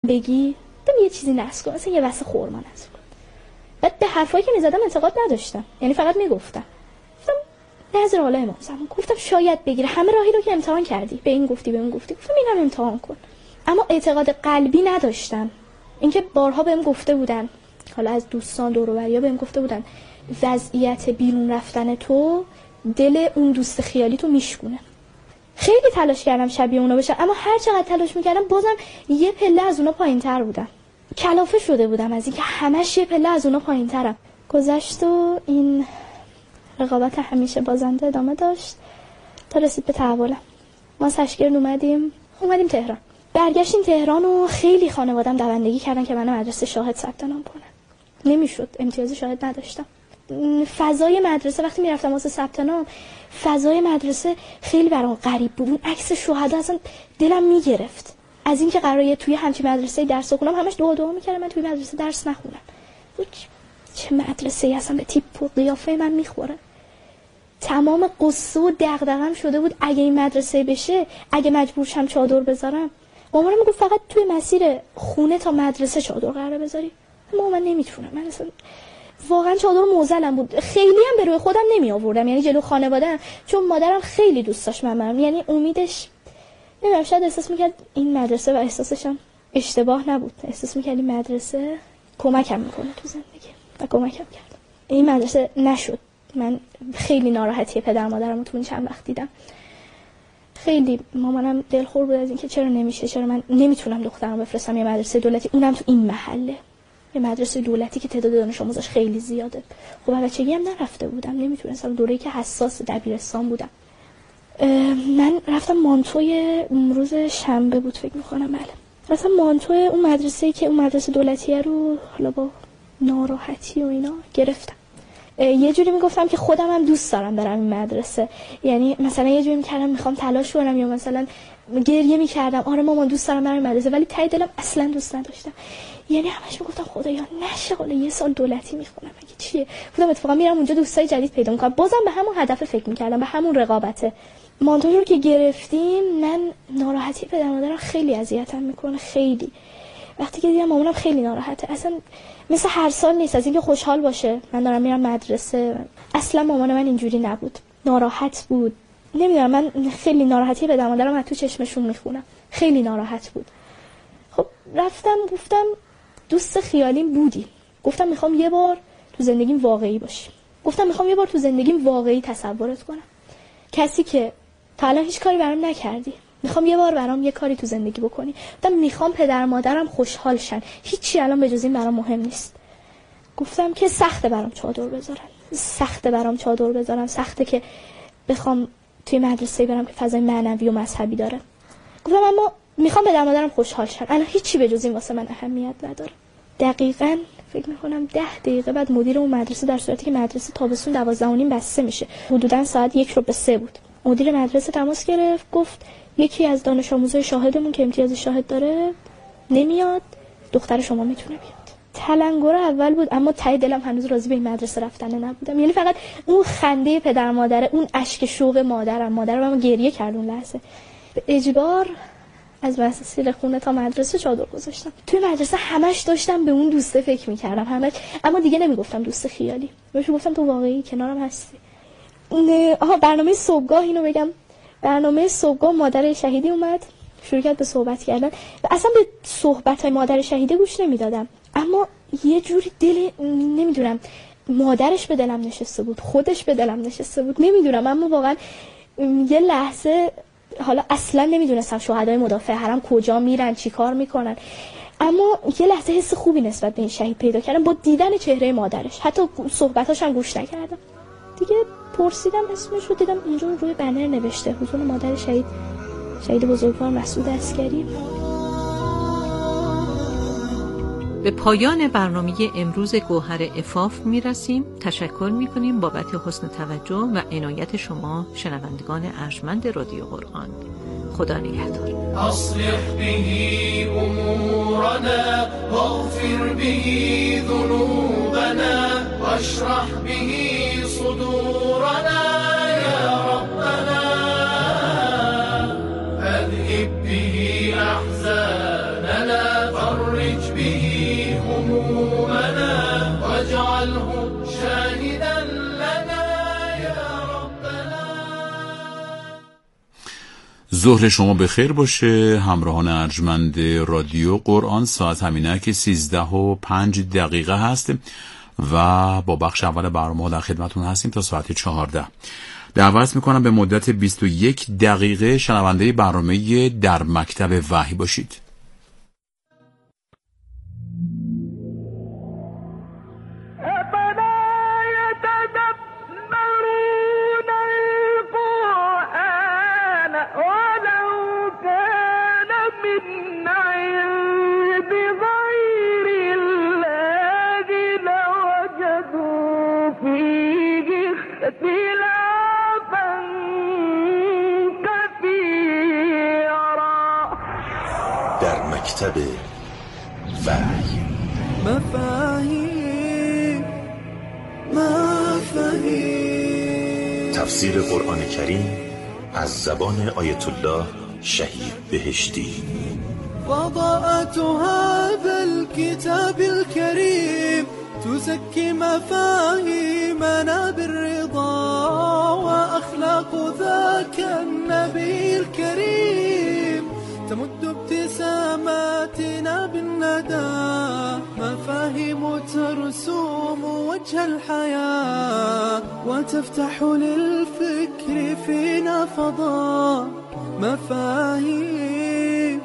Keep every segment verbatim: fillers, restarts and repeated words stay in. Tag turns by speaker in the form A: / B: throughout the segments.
A: بگی دم یه چیزی نصب کن، مثلا یه واسه خورما نصب کن. بعد به حرفایی که میزدم انتقاد نداشتم، یعنی فقط میگفتم. گفتم نظر حالا امام زمان، گفتم شاید بگیره، همه راهی رو که امتحان کردی، به این گفتی به اون گفتی، گفتم اینم امتحان کن. اما اعتقاد قلبی نداشتم. اینکه بارها بهم گفته بودن، حالا از دوستان دور و بریا بهم گفته بودن وضعیت بیرون رفتن تو دل اون دوست خیالی تو میشکونه. خیلی تلاش کردم شبیه اونا بشم، اما هر چقدر تلاش میکردم بازم یه پله از اونا پایین‌تر بودم. کلافه شده بودم از اینکه همش یه پله از اونا پایین‌ترم. گذشت و این رقابت همیشه بازنده ادامه داشت تا رسید به تحولم. ما سشگرد اومدیم اومدیم تهران. برگشتیم تهران و خیلی خانواده‌ام دوندگی کردن که منو مدرسه شاهد ثبت نام کنم. نمیشد، امتیاز شاهد نداشتم. فضای مدرسه وقتی میرفتم واسه ثبت نام، فضای مدرسه خیلی برام غریب بود. اون عکس شهدا اصلا دلم میگرفت از اینکه قراره توی همچین مدرسه‌ای درس بخونم. همش دعا دعا میکردم من توی مدرسه درس نخونم. چه مدرسه‌ای اصلا به تیپ و قیافه من میخوره. تمام قصه و دغدغه‌ام شده بود اگه این مدرسه بشه، اگه مجبور شم چادر بذارم. مامانم میگفت فقط توی مسیر خونه تا مدرسه چادر قراره بذاری. اما من نمیتونم. من اصلا واقعا چادر موزلم بود. خیلی هم به روی خودم نمی آوردم، یعنی جلو خانواده‌ام، چون مادرم خیلی دوست داشت من برم. یعنی امیدش نمیدونم، شاید احساس میکرد این مدرسه و احساسش هم اشتباه نبود. احساس میکرد این مدرسه کمکم میکنه تو زندگی و کمکم کرد. این مدرسه نشد. من خیلی ناراحتی پدر مادرم رو تو این چند وقت دیدم. خیلی مامانم دلخور بود از اینکه چرا نمیشه، چرا من نمیتونم دخترم بفرستم یه مدرسه دولتی، اونم تو این محله، یه مدرسه دولتی که تعداد دانش آموزاش خیلی زیاده. خب بچگی هم نرفته بودم، نمیتونستم. دوره‌ای که حساس دبیرستان بودم. من رفتم مانتوی روز شنبه بود فکر می‌کنم، بله، رفتم مانتوی اون مدرسه‌ای که اون مدرسه دولتیه رو حالا با ناراحتی و اینا گرفتم. یه جوری میگفتم که خودم هم دوست دارم برم این مدرسه، یعنی مثلا یه جوری میکردم میخوام تلاش کنم، یا مثلا گریه میکردم آره مامان دوست دارم برم این مدرسه، ولی ته دلم اصلا دوست نداشتم. یعنی همش میگفتم خدایا نشه حالا یه سال دولتی میخونم مگه چیه. خودم اتفاقا میرم اونجا دوستای جدید پیدا میکنم. بازم به همون هدف فکر میکردم، به همون رقابته. مانتوی رو که گرفتیم من ناراحتی پدر مادرم خیلی اذیتم میکنه. خیلی وقتی که دیدم مامانم خیلی ناراحته، اصلا مثل هر سال نیست از اینکه خوشحال باشه من دارم میرم مدرسه. اصلا مامان من اینجوری نبود، ناراحت بود. نمیدونم، من خیلی ناراحتی پدر مادرم از تو چشمشون میخونم. خیلی ناراحت بود. خب رفتم گفتم دوست خیالیم بودی، گفتم میخوام یه بار تو زندگیم واقعی باشی، گفتم میخوام یه بار تو زندگیم واقعی تصورت کنم، کسی که تا الان هیچ کاری برام نکردی، میخوام یه بار برام یه کاری تو زندگی بکنی. گفتم میخوام پدر مادرم خوشحال شن، هیچی الان به جز این برام مهم نیست. گفتم که سخته برام چادر بذارم، سخته برام چادر بذارم، سخته که بخوام توی مدرسه برم که فضای معنوی و مذهبی داره. گفتم اما میخوام پدر مادرم خوشحال شن، الان هیچی به جز این واسه من اهمیت نداره. دقیقاً فکر میکنم ده دقیقه بعد مدیر اون مدرسه، در صورتی که مدرسه تابستون دوازده و نیم بسته میشه، حدوداً ساعت یک رو به سه بود، مدیر مدرسه تماس گرفت، گفت یکی از دانش آموزای شاهدمون که امتیاز شاهد داره نمیاد، دختر شما میتونه بیاد. تلنگر اول بود، اما ته دلم هنوز راضی به این مدرسه رفتن نبودم. یعنی فقط اون خنده پدر مادره، اون اشک شوق مادرم، مادرم گریه کرد اون لحظه. به اجبار از وسیله خونه تا مدرسه چادر گذاشتم. توی مدرسه همش داشتم به اون دوسته فکر می‌کردم، همش، اما دیگه نمیگفتم دوست خیالی، بهش گفتم تو واقعی کنارم هستی. آها برنامه صبحگاه اینو بگم، برنامه صبحگاه مادر شهیدی اومد، شروع کرد به صحبت کردن و اصلا به صحبت‌های مادر شهیده گوش نمیدادم، اما یه جوری دل نمیدونم مادرش به دلم نشسته بود، خودش به دلم نشسته بود، نمیدونم، اما واقعا یه لحظه، حالا اصلا نمیدونستم شهدای مدافع حرم کجا میرن چی کار میکنن، اما یه لحظه حس خوبی نسبت به این شهید پیدا کردم با دیدن چهره مادرش. حتی صحبتاش هم گوش نکردم دیگه. پرسیدم اسمش رو، دیدم اینجا روی بنر نوشته حضور مادر شهید، شهید بزرگوار مسعود عسکری.
B: به پایان برنامه امروز گوهر عفاف میرسیم. تشکر میکنیم بابت حسن توجه و عنایت شما شنوندگان ارجمند رادیو قرآن. خدا نگهدار.
C: اصلح به امورنا واغفر به ذنوبنا واشرح به صدورنا یا ربنا اذهب به احزاننا وفرج به همومنا واجعله شاهدا لنا يا ربنا.
D: ظهر شما بخیر باشه همراهان ارجمند رادیو قرآن. ساعت همینه که سیزده و پنج دقیقه هست و با بخش اول برنامه در خدمتون هستیم تا ساعت چهارده. دعوت میکنم به مدت بیست و یک دقیقه شنونده برنامه در مکتب وحی باشید.
E: در مکتب وحی مفاهیم مفاهیم تفسیر قرآن کریم از زبان آیت الله شهید بهشتی. وضعت هذا الكتاب الكريم تزكي مفاهيمنا بالرضا وأخلاق ذاك النبي الكريم تمد ابتساماتنا بالندى مفاهيم ترسوم وجه الحياة وتفتح للفكر فينا فضاء مفاهيم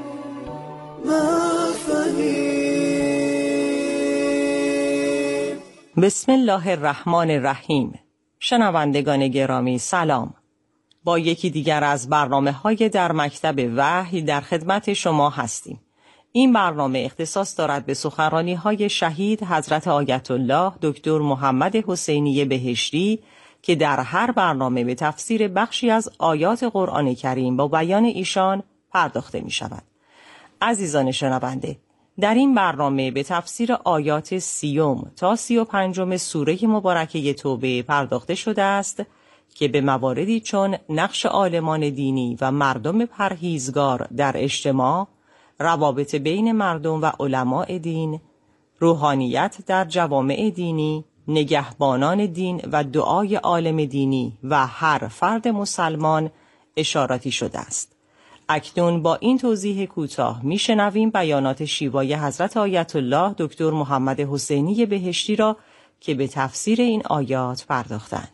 E: مفاهيم.
B: بسم الله الرحمن الرحیم. شنوندگان گرامی سلام. با یکی دیگر از برنامه‌های در مکتب وحی در خدمت شما هستیم. این برنامه اختصاص دارد به سخنرانی‌های شهید حضرت آیت الله دکتر محمد حسینی بهشتی که در هر برنامه به تفسیر بخشی از آیات قرآن کریم با بیان ایشان پرداخته می‌شود. عزیزان شنونده، در این برنامه به تفسیر آیات سیوم تا سی و پنجم سوره مبارکه توبه پرداخته شده است که به مواردی چون نقش عالمان دینی و مردم پرهیزگار در اجتماع، روابط بین مردم و علماء دین، روحانیت در جوامع دینی، نگهبانان دین و دعای عالم دینی و هر فرد مسلمان اشاراتی شده است. اکنون با این توضیح کوتاه میشنویم بیانات شیوای حضرت آیت الله دکتر محمد حسینی بهشتی را که به تفسیر این آیات پرداختند.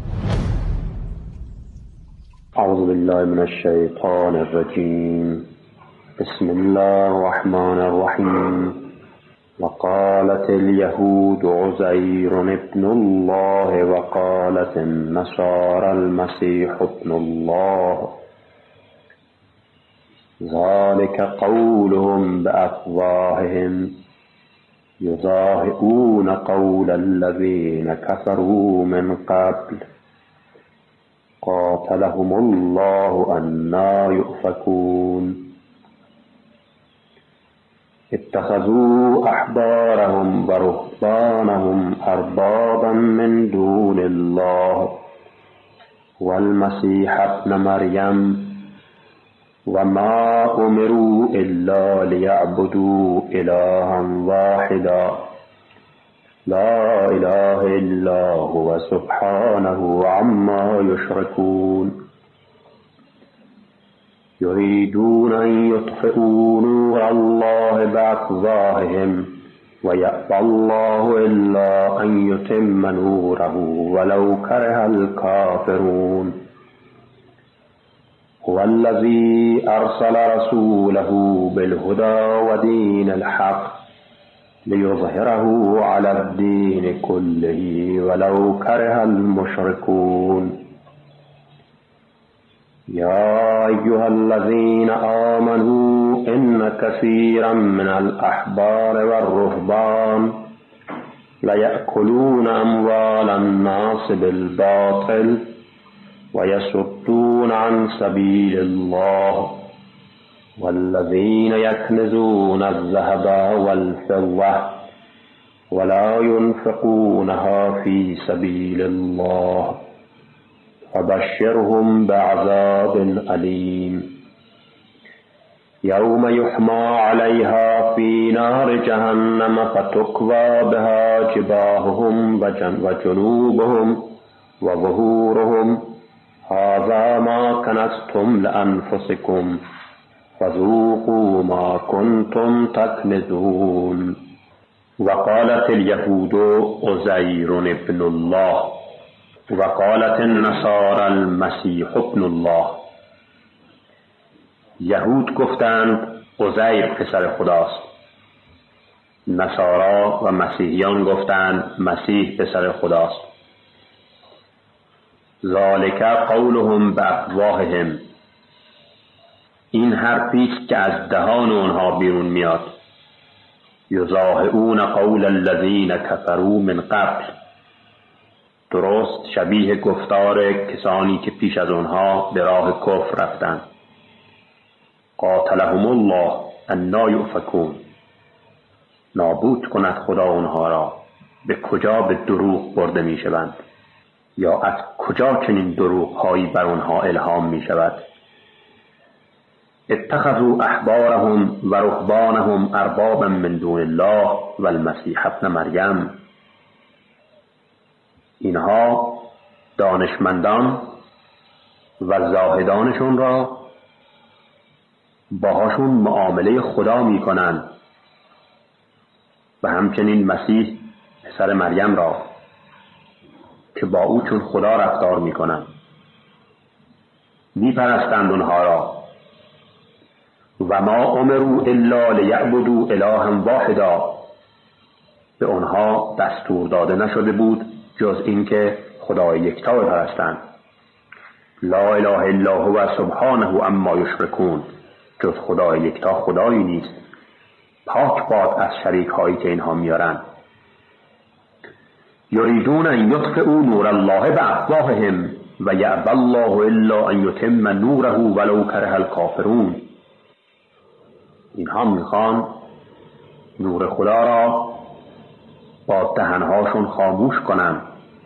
F: اعوذ بالله من الشیطان الرجیم. بسم الله الرحمن الرحیم. وقالت اليهود عزير ابن الله وقالت النصارى المسيح ابن الله ذلك قولهم بأفواههم يضاهئون قول الذين كفروا من قبل قاتلهم الله أنى يؤفكون اتخذوا أحبارهم ورهبانهم أربابا من دون الله والمسيح ابن مريم وما أمروا إلا ليعبدوا إلها واحدا لا إله إلا هو سبحانه عما يشركون يريدون أن يطفئوا نور الله بأفواههم ويأبى الله إلا أن يتم نوره ولو كره الكافرون هو الذي أرسل رسوله بالهدى ودين الحق ليظهره على الدين كله ولو كره المشركون يا أيها الذين آمنوا إن كثيرا من الأحبار والرهبان ليأكلون أموال الناس بالباطل ويصدون عن سبيل الله والذين يكنزون الذهب والفضة ولا ينفقونها في سبيل الله فبشرهم بعذاب أليم يوم يحمى عليها في نار جهنم فتكوى بها جباههم و جنوبهم و ظهورهم هذا ما كنزتم لأنفسكم فذوقوا ما كنتم تكنزون. وقالت اليهود عزير ابن الله وقالت النصارى المسيح ابن الله. یهود گفتند عزیر پسر خداست، نصارا و مسیحیان گفتند مسیح پسر خداست. ذالک قولهم بافواههم، این حرفی است که از دهان آنها بیرون میاد. یضاهئون قول الذین کفروا من قبل، درست شبیه گفتار کسانی که پیش از آنها به راه کفر رفتند. قاتلهم الله انا یؤفکون، نابود کند خدا آنها را، به کجا به دروغ برده می شوند، یا از کجا چنین دروغ هایی بر آنها الهام می شود. اتخذوا احبارهم و رهبانهم اربابا من دون الله و المسیح ابن مریم، اینها دانشمندان و زاهدانشون را باهاشون معامله خدا می کنند و همچنین مسیح پسر مریم را که با او چون خدا رفتار می کنند می پرستند اونها را. و ما امروا الا لیعبدوا الها واحدا، به آنها دستور داده نشده بود جز اینکه خدای یکتا بپرستند. لا اله الا هو سبحانه عما یشرکون، جز خدای یکتا خدایی نیست، پاک باد از شریک هایی که اینها میارند. یریدون ان یطفئوا نور الله بافواههم و یأبی الله الا ان یتم نوره ولو کره الکافرون، اینها میخوان نور خدا را با دهنهاشون خاموش کنند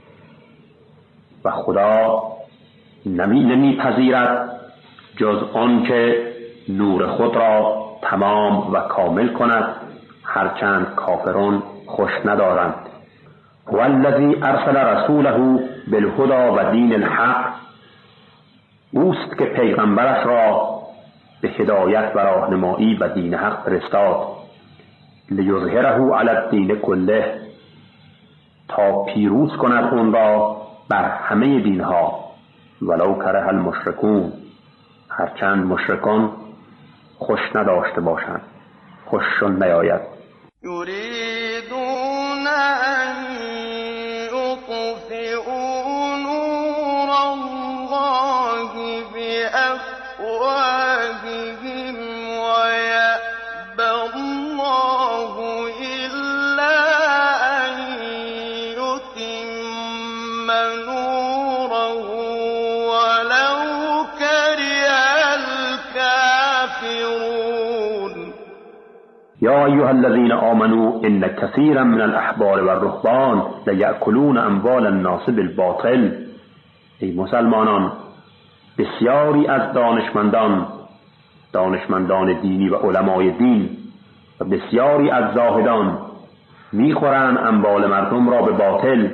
F: و خدا نمی نمیپذیرد جز آن که نور خود را تمام و کامل کند، هرچند کافرون خوش ندارند. والذی ارسل رسوله بالهدى و دین الحق، اوست که پیغمبرش را به هدایت و راهنمایی و دین حق فرستاد. لیظهره علی الدین کله، تا پیروز کند اون را بر همه دینها. ولو کره المشرکون، هرچند مشرکان خوش نداشته باشند، خوششون نیاید.
G: یریدون ان یطفئوا نور الله بافواههم و یأبی الله الا ان یتم نوره ولو کره الکافرون.
F: یا ایها الذین آمنوا ان کثیرا من الاحبار والرهبان لیأکلون اموال الناس بالباطل. ای مسلمانان، بسیاری از دانشمندان دانشمندان دینی و علمای دین و بسیاری از زاهدان میخورند اموال مردم را به باطل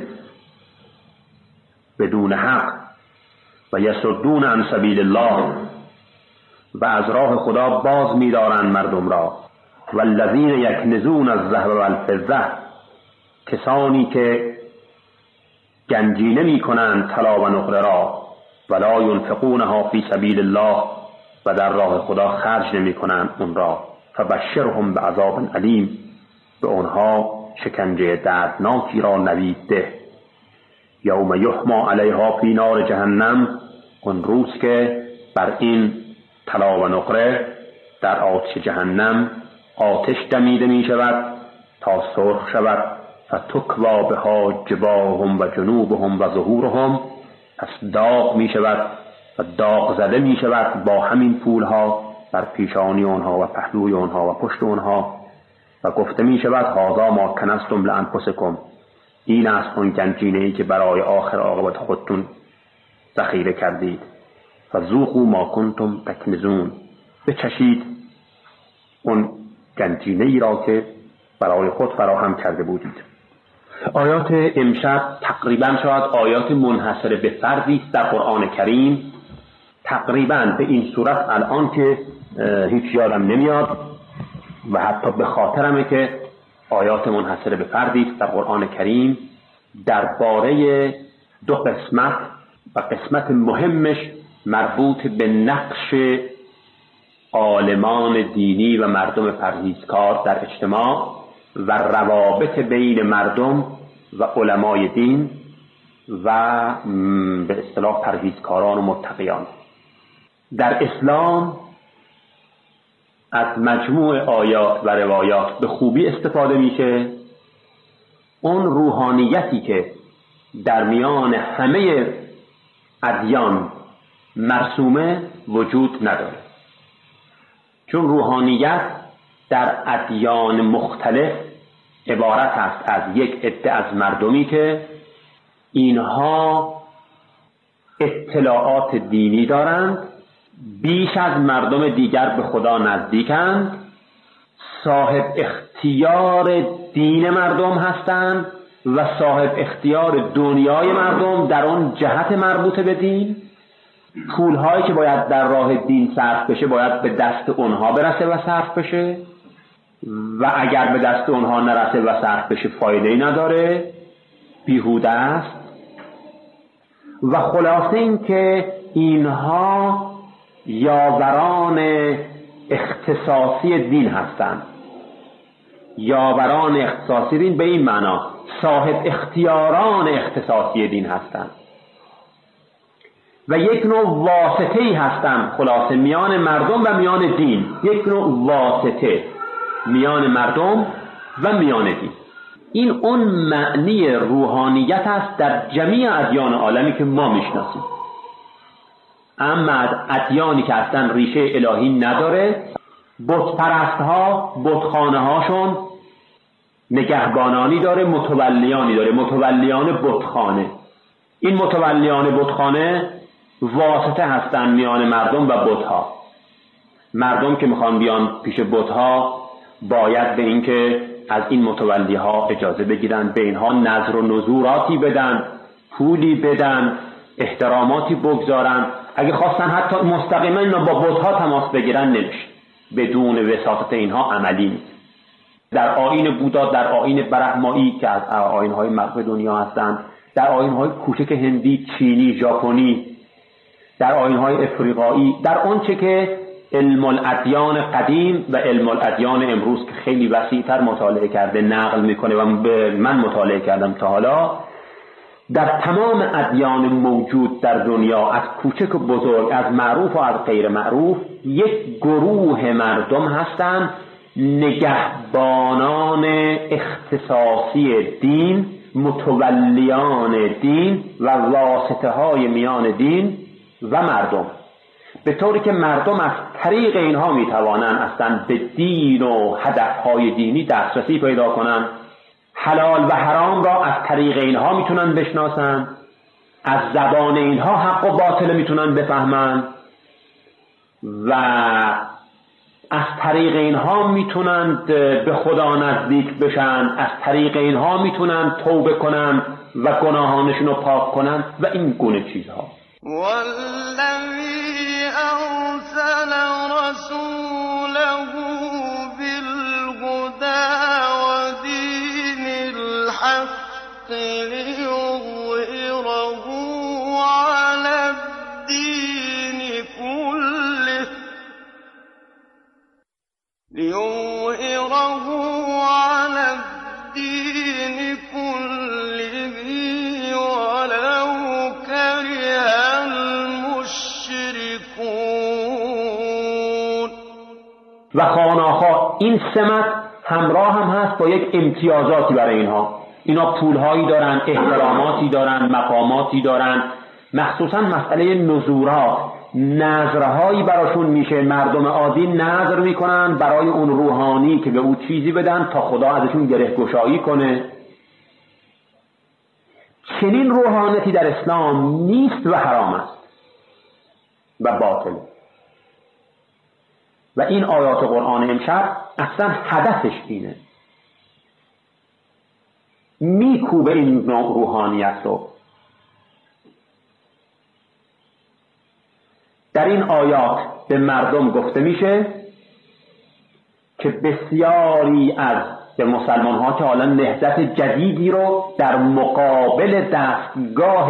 F: بدون حق و یصدون عن سبیل الله، و از راه خدا باز می‌دارند مردم را. والذین یکنزون الذهب والفضة، کسانی که گنجینه می‌کنند طلا و نقره را، ولا ینفقونها فی سبیل الله، و در راه خدا خرج نمی‌کنند اون را. فبشرهم بعذاب علیم، به آنها شکنجه دردناکی را نوید ده. یوم یحمی علیها فی نار جهنم، اون روز که بر این طلا و نقره در آتش جهنم آتش دمیده می شود تا سرخ شود. فتکوا بها جباههم و جنوبهم و ظهورهم، پس داغ می شود و داغ زده می شود با همین پولها بر پیشانی آنها و پهلوی آنها و پشت آنها، و گفته می شود هذا ما کنزتم لانفسکم، این است اون گنجینه‌ای که برای آخر عاقبت خودتون ذخیره کردید. فذوقوا ما کنتم تکنزون، بچشید اون گنجینه ای را که برای خود فراهم کرده بودید. آیات امشب تقریبا شاید آیات منحصر به فردی است در قرآن کریم، تقریبا به این صورت الان که هیچ یادم نمیاد و حتی به خاطرمه که آیات منحصر به فردی است در قرآن کریم درباره دو قسمت و قسمت مهمش مربوط به نقش عالمان دینی و مردم پرهیزکار در اجتماع و روابط بین مردم و علمای دین و به اصطلاح پرهیزکاران و متقیان. در اسلام از مجموع آیات و روایات به خوبی استفاده میشه. اون روحانیتی که در میان همه ادیان مرسومه وجود نداره، چون روحانیت در ادیان مختلف عبارت است از یک عده از مردمی که اینها اطلاعات دینی دارند، بیش از مردم دیگر به خدا نزدیکند، صاحب اختیار دین مردم هستند و صاحب اختیار دنیای مردم در اون جهت مربوط به دین. پولهایی که باید در راه دین صرف بشه باید به دست اونها برسه و صرف بشه و اگر به دست اونها نرسه و صرف بشه فایده‌ای نداره، بیهوده است. و خلاصه این که اینها یاوران اختصاصی دین هستند. یاوران اختصاصی دین به این معنا صاحب اختیاران اختصاصی دین هستند و یک نوع واسطه‌ای هستند خلاصه میان مردم و میان دین، یک نوع واسطه میان مردم و میان دین. این اون معنی روحانیت است در جمیع ادیان عالمی که ما میشناسیم. اما ادیانی که اصلا ریشه الهی نداره، بت پرست‌ها بتخانه هاشون نگهبانانی داره، متولیانی داره، متولیان بتخانه. این متولیان بتخانه واسطه هستن میان مردم و بت‌ها. مردم که میخوان بیان پیش بت‌ها باید به این که از این متولی‌ها اجازه بگیرن، به اینها نذر و نذوراتی بدن، پولی بدن، احتراماتی بگذارن. اگه خواستن حتی مستقیما با بت‌ها تماس بگیرن نمیشه، بدون وساطت اینها عملی نیست. در آیین بودا، در آیین برهمایی که از آیین‌های معروف دنیا هستند، در آیین‌های کوچک هندی، چینی، ژاپنی، در آیین‌های افریقایی، در آنچه که علم الادیان قدیم و علم الادیان امروز که خیلی وسیع‌تر مطالعه کرده نقل میکنه و من مطالعه کردم تا حالا، در تمام ادیان موجود در دنیا از کوچک و بزرگ، از معروف و از غیر معروف، یک گروه مردم هستند نگهبانان اختصاصی دین، متولیان دین و واسطه های میان دین و مردم، به طوری که مردم از طریق اینها میتوانند اصلا به دین و هدفهای دینی دسترسی پیدا کنند. حلال و حرام را از طریق اینها میتونن بشناسن، از زبان اینها حق و باطل میتونن بفهمن و از طریق اینها میتونن به خدا نزدیک بشن، از طریق اینها میتونن توبه کنن و گناهانشون رو پاک کنن و این گونه چیزها.
G: والذی ارسل رسوله بالهدى ودین الحق لیظهره علی الدین كله لیظهره علی الدین كله ولو كره المشركون.
F: و خانه‌ها این سمت همراه هم هست با یک امتیازاتی برای اینها. اینا پولهایی دارن، احتراماتی دارن، مقاماتی دارن، مخصوصا مسئله نذورات، نذرهایی براشون میشه. مردم عادی نذر میکنن برای اون روحانی که به او چیزی بدن تا خدا ازشون گره گشایی کنه. چنین روحانیتی در اسلام نیست و حرام است و باطل. و این آیات قرآن امشب اصلا هدفش اینه، میکوبه این نوع روحانیت رو. در این آیات به مردم گفته میشه که بسیاری از به مسلمان ها که حالا نهضت جدیدی رو در مقابل دستگاه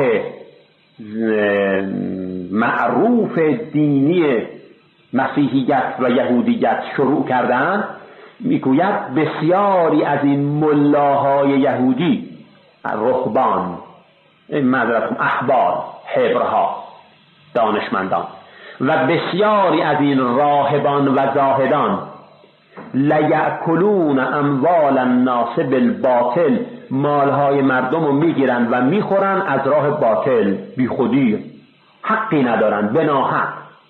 F: معروف دینی مسیحیت و یهودیت شروع کردن، میگوید بسیاری از این ملاهای یهودی، رهبان، معذرت احبار، حبرها، دانشمندان و بسیاری از این راهبان و زاهدان لیأکلون اموال الناس بالباطل، مالهای مردم رو میگیرن و میخورن از راه باطل، بی خودی، حقی ندارن، به ناحق.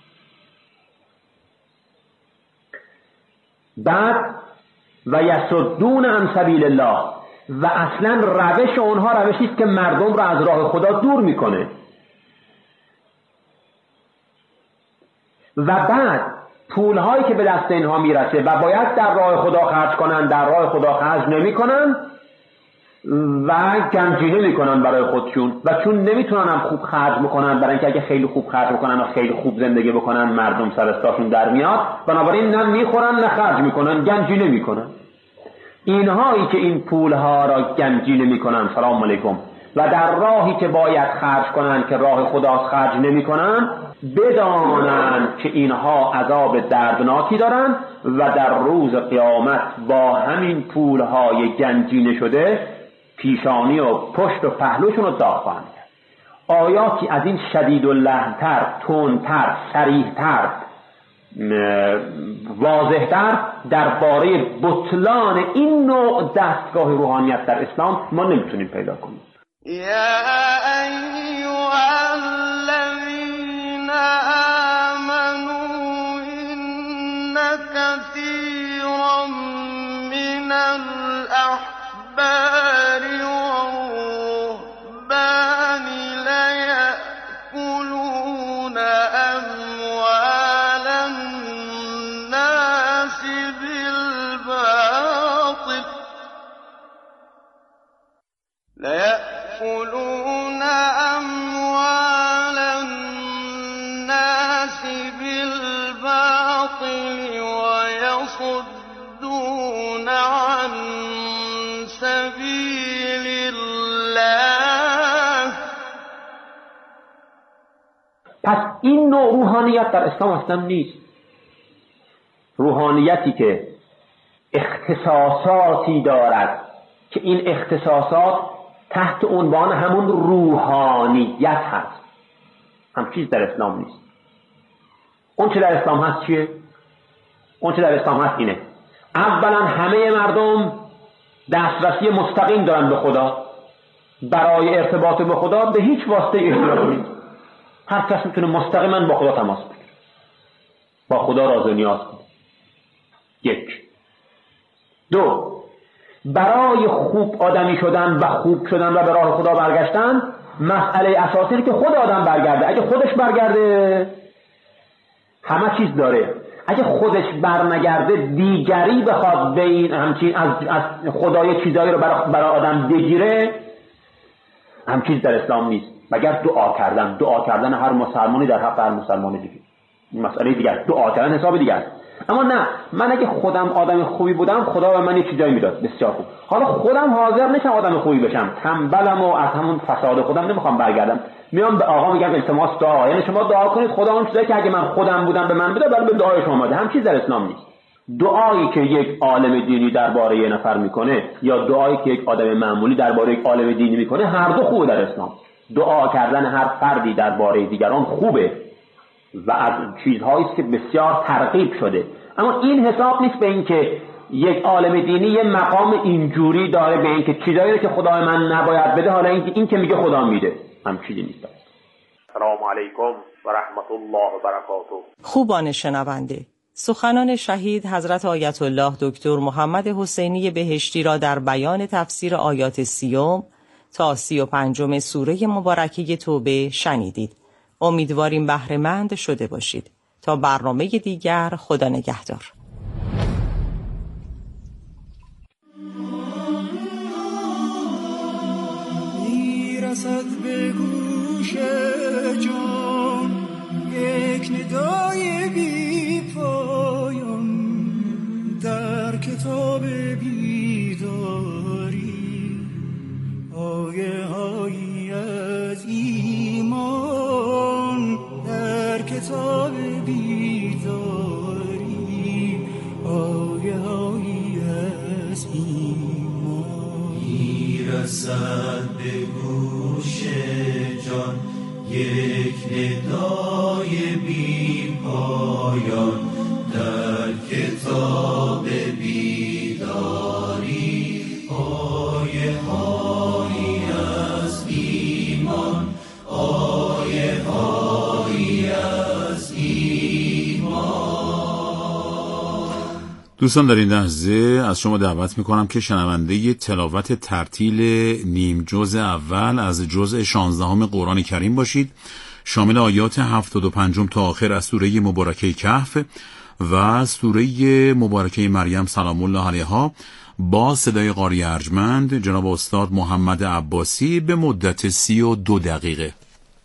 F: بعد و یصدون عن سبیل الله، و اصلا روش اونها روشی است که مردم را از راه خدا دور میکنه. و بعد پولهایی که به دست اینها میرسه و باید در راه خدا خرج کنن، در راه خدا خرج نمیکنن و گنجینه میکنن برای خودشون، و چون نمیتونن هم خوب خرج بکنن، برای اینکه اگه خیلی خوب خرج بکنن و خیلی خوب زندگی بکنن مردم سرستاشون در میاد، بنابراین نه میخورن نه خرج میکنن، گنجینه میکنن. اینهایی که این پولها را گنجینه میکنن، سلام علیکم، و در راهی که باید خرج کنن که راه خداست خرج نمیکنن، بدانن که اینها عذاب دردناکی دارن و در روز قیامت با همین پولهای گنجینه شده پیشانی و پشت و پهلوشون رو داغ خواهند کرد. آیاتی از این شدید و لحن‌تر، تندتر، صریح‌تر، واضح‌تر درباره بطلان این نوع دستگاه روحانیت در اسلام ما نمیتونیم پیدا کنیم.
G: یا ایها الذین آمنوا ان کثیرا من الاحبار والرهبان لیأکلون اموال الناس بالباطل لیأکلون اموال الناس بالباطل ويصدون عن سبيل الله.
F: پس این نوع روحانیت در اسلام اصلا نیست. روحانیتی که اختصاصاتی دارد که این اختصاصات تحت عنوان همون روحانیت هست، هم چیز در اسلام نیست. اون چه در اسلام هست چیه؟ اون چه در اسلام هست اینه: اولا همه مردم دسترسی مستقیم دارن به خدا، برای ارتباط به خدا به هیچ واسطه احتیاج نیست. هر کس میتونه مستقیما با خدا تماس بگیره، با خدا راز و نیاز کنه. یک. دو، برای خوب آدمی شدن و خوب شدن و به راه خدا برگشتن مسئله اساسی که خود آدم برگرده. اگه خودش برگرده همه چیز داره، اگه خودش برنگرده دیگری بخواد به این همچین از, از خدای چیزایی رو برای برا آدم بگیره، هم چیز در اسلام نیست مگر دعا کردن. دعا کردن هر مسلمانی در حق هر مسلمان دیگه، این مسئله دیگه است. دعا کردن حساب دیگه است. اما نه، من اگه خودم آدم خوبی بودم خدا به من یه چیزایی میداد بسیار خوب. حالا خودم حاضر نشم آدم خوبی بشم، تنبلم و از همون فساد خودم نمیخوام برگردم، میام به آقا میگم التماس دعا، یعنی شما دعا کنید خدا اون چیزایی که اگه من خودم بودم به من بده، ولی به دعای شما بده. هم چیز در اسلام نیست. دعایی که یک عالم دینی درباره یه نفر میکنه یا دعایی که یک آدم معمولی درباره یک عالم دینی میکنه، هر دو خوبه در اسلام. دعا کردن هر فردی درباره دیگران خوبه و از چیزهایی است که بسیار ترغیب شده، اما این حساب نیست به این که یک عالم دینی یه مقام اینجوری داره به این که چیزایی رو که خدا من نباید بده، حالا این, این که میگه خدا میده، هم چیزی نیست. سلام علیکم و رحمت الله و برکاته.
B: خوبان شنونده، سخنان شهید حضرت آیت الله دکتر محمد حسینی بهشتی را در بیان تفسیر آیات سیوم تا سی و پنجم سوره مبارکه توبه شنیدید. امیدواریم بهره‌مند شده باشید.
H: تا برنامه دیگر، خدا نگهدار.
I: میرسد به گوش جان یک ندای بی پایان در کتاب بیداری، آیه هایی از ایمان در کتاب بیداری، آیه هایی از ایمان.
C: میرسد به گوش جان یک ندای بی پایان در کتاب بیداری، آیه هایی از ایمان، آیه هایی از ایمان.
D: دوستان، در این لحظه از شما دعوت میکنم که شنونده تلاوت ترتیل نیم جزء اول از جزء شانزدهم قرآن کریم باشید، شامل آیات هفتاد و پنجم تا آخر از سوره مبارکه کهف و سوره مبارکه مریم سلام الله علیها با صدای قاری ارجمند جناب استاد محمد عباسی به مدت سی و دو دقیقه.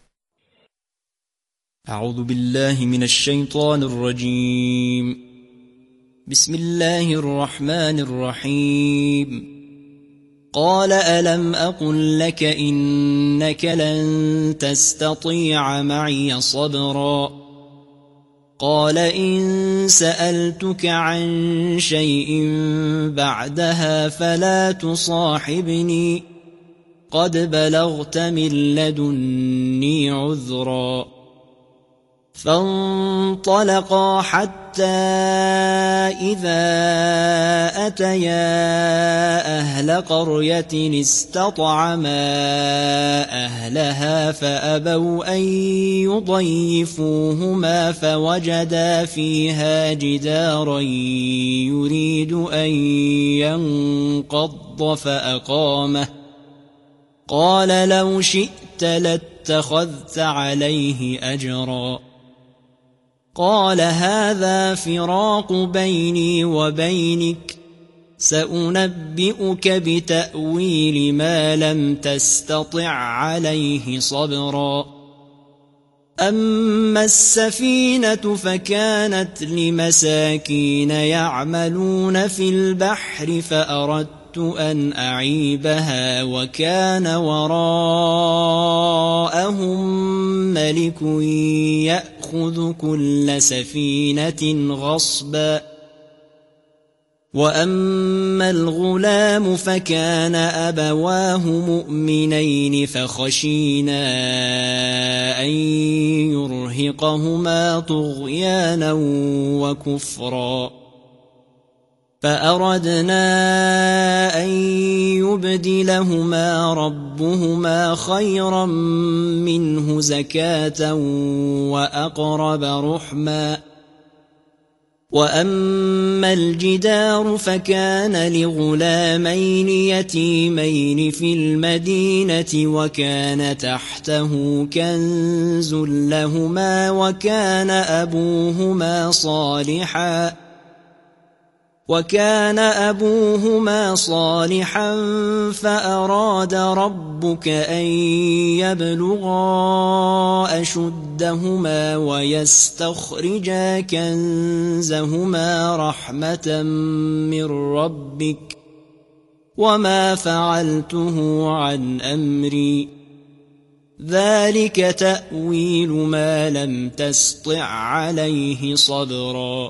J: اعوذ بالله من الشیطان الرجیم. بسم الله الرحمن الرحیم. قال ألم أقل لك إنك لن تستطيع معي صبرا قال إن سألتك عن شيء بعدها فلا تصاحبني قد بلغت من لدني عذرا فانطلقا حتى إذا أتيا أهل قرية استطعما أهلها فأبوا أن يضيفوهما فوجدا فيها جدارا يريد أن ينقض فأقامه قال لو شئت لاتخذت عليه أجرا قال هذا فراق بيني وبينك سأنبئك بتأويل ما لم تستطع عليه صبرا أما السفينة فكانت لمساكين يعملون في البحر فأردت أن أعيبها وكان وراءهم ملك يأخذ كل سفينة غصبا وأما الغلام فكان أبواه مؤمنين فخشينا أن يرهقهما طغيانا وكفرا فأردنا أن يبدلهما ربهما خيرا منه زكاة وأقرب رحما وأما الجدار فكان لغلامين يتيمين في المدينة وكان تحته كنز لهما وكان أبوهما صالحا وكان أبوهما صالحا فأراد ربك أن يبلغا أشدهما ويستخرجا كنزهما رحمة من ربك وما فعلته عن أمري ذلك تأويل ما لم تسطع عليه صبرا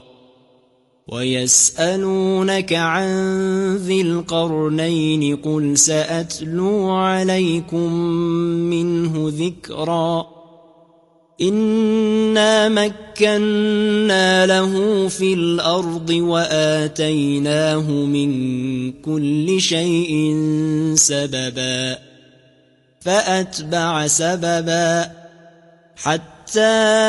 J: ويسألونك عن ذي القرنين قل سأتلو عليكم منه ذكرا إنا مكنا له في الأرض وآتيناه من كل شيء سببا فأتبع سببا حتى حتى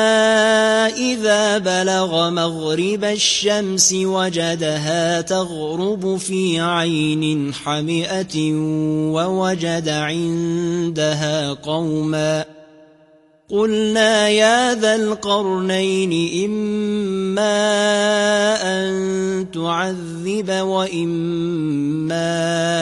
J: إذا بلغ مغرب الشمس وجدها تغرب في عين حمئة ووجد عندها قوما قلنا يا ذا القرنين إما أن تعذب وإما